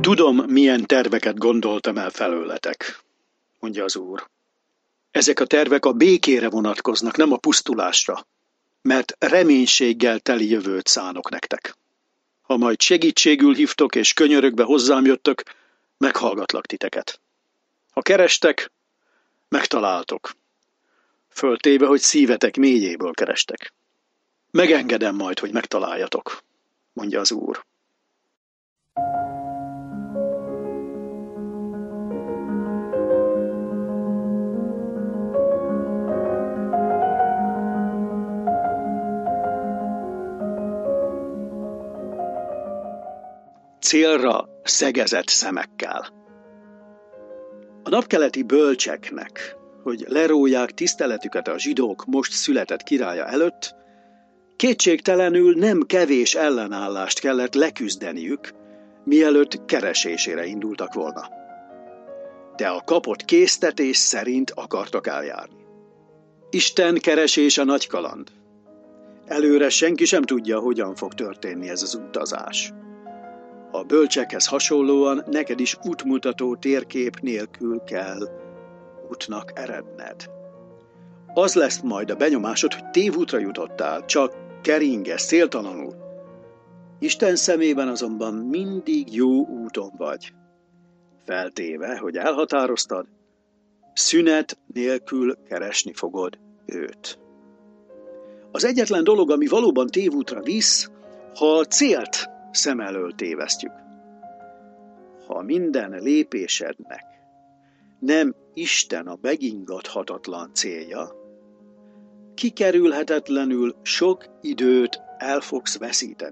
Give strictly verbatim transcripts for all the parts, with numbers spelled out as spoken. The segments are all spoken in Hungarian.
Tudom, milyen terveket gondoltam el felőletek, mondja az Úr. Ezek a tervek a békére vonatkoznak, nem a pusztulásra, mert reménységgel teli jövőt szánok nektek. Ha majd segítségül hívtok és könyörögve hozzám jöttök, meghallgatlak titeket. Ha kerestek, megtaláltok. Föltéve, hogy szívetek mélyéből kerestek. Megengedem majd, hogy megtaláljatok, mondja az Úr. Célra szegezett szemekkel. A napkeleti bölcseknek, hogy leróják tiszteletüket a zsidók most született királya előtt, kétségtelenül nem kevés ellenállást kellett leküzdeniük, mielőtt keresésére indultak volna. De a kapott késztetés szerint akartak eljárni. Isten keresése nagy kaland. Előre senki sem tudja, hogyan fog történni ez az utazás. A bölcsekhez hasonlóan neked is útmutató térkép nélkül kell útnak eredned. Az lesz majd a benyomásod, hogy tévútra jutottál, csak keringesz céltalanul. Isten szemében azonban mindig jó úton vagy. Feltéve, hogy elhatároztad, szünet nélkül keresni fogod őt. Az egyetlen dolog, ami valóban tévútra visz, ha a célt szem elől tévesztjük. Ha minden lépésednek nem Isten a megingathatatlan célja, kikerülhetetlenül sok időt el fogsz veszíteni.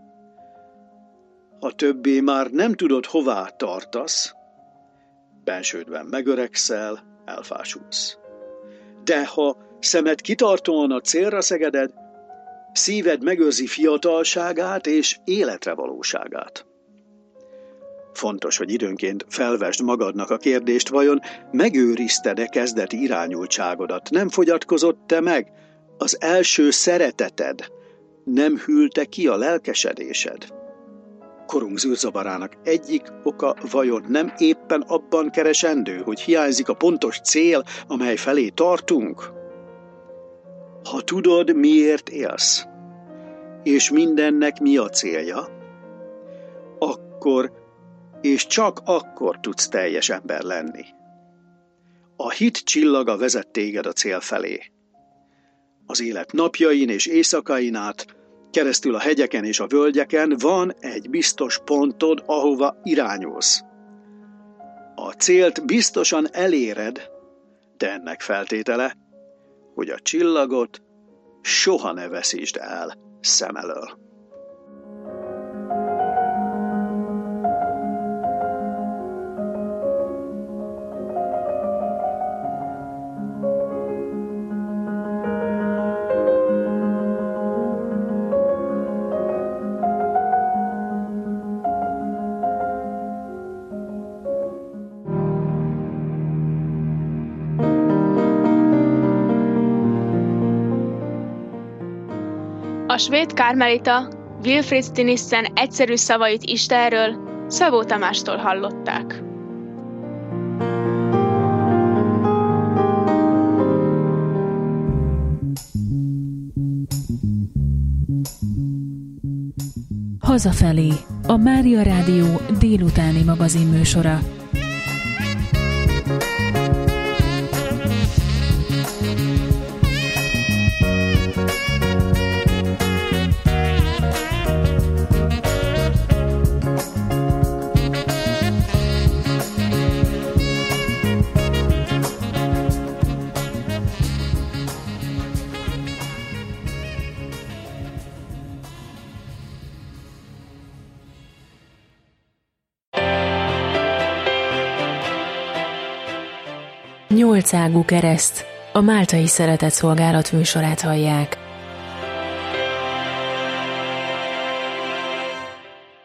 Ha többé már nem tudod, hová tartasz, bensődben megöregszel, elfásulsz. De ha szemed kitartóan a célra szegeded, szíved megőrzi fiatalságát és életre valóságát. Fontos, hogy időnként felvesd magadnak a kérdést, vajon megőrizted-e kezdeti irányultságodat? Nem fogyatkozott-e meg az első szereteted? Nem hűlte ki a lelkesedésed? Korunk zűrzavarának egyik oka vajon nem éppen abban keresendő, hogy hiányzik a pontos cél, amely felé tartunk? Ha tudod, miért élsz, és mindennek mi a célja, akkor és csak akkor tudsz teljes ember lenni. A hit csillaga vezet téged a cél felé. Az élet napjain és éjszakain át, keresztül a hegyeken és a völgyeken van egy biztos pontod, ahova irányulsz. A célt biztosan eléred, de ennek feltétele, hogy a csillagot soha ne veszítsd el szem elől. A svéd kármelita Wilfrid Stinissen egyszerű szavait Istenről Szabó Tamástól hallották. Hazafelé, a Mária Rádió délutáni magazinműsora. Nyolcágú kereszt, a Máltai Szeretetszolgálat műsorát hallják.